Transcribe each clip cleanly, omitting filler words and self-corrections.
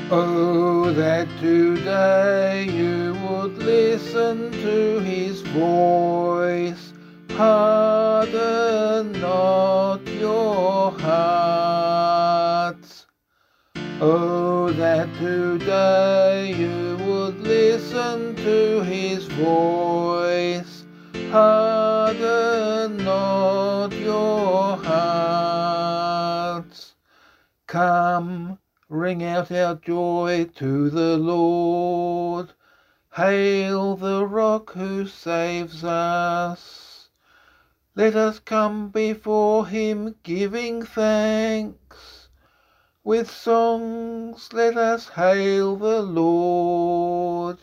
Oh, that today you would listen to his voice. Harden not your hearts. Oh, that today you would listen to his voice. Harden not your hearts. Come, ring out our joy to the Lord. Hail the rock who saves us. Let us come before him giving thanks. With songs let us hail the Lord.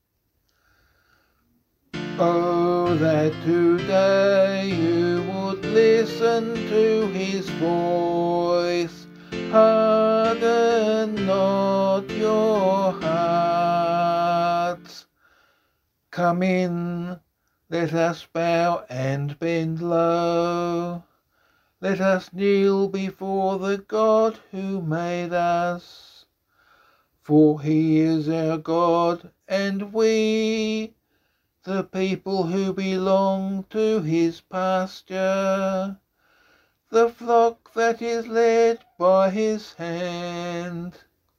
Oh, that today you would listen to his voice. Harden not your hearts. Come in, let us bow and bend low. Let us kneel before the God who made us. For he is our God, and we, the people who belong to his pasture, the flock that is led by his hand.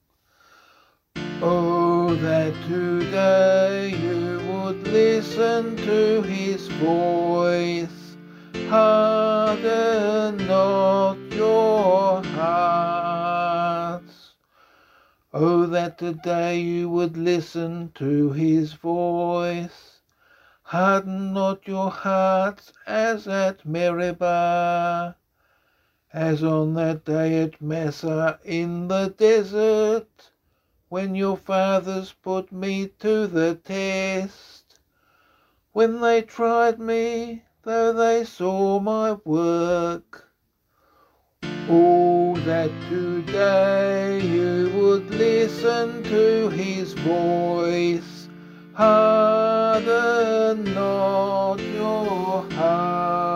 Oh, that today you would listen to his voice. Harden not your hearts. Oh, that today you would listen to his voice. Harden not your hearts as at Meribah, as on that day at Massah in the desert, when your fathers put me to the test, when they tried me, though they saw my work. Oh, that today you would listen to his voice. Harden not your heart.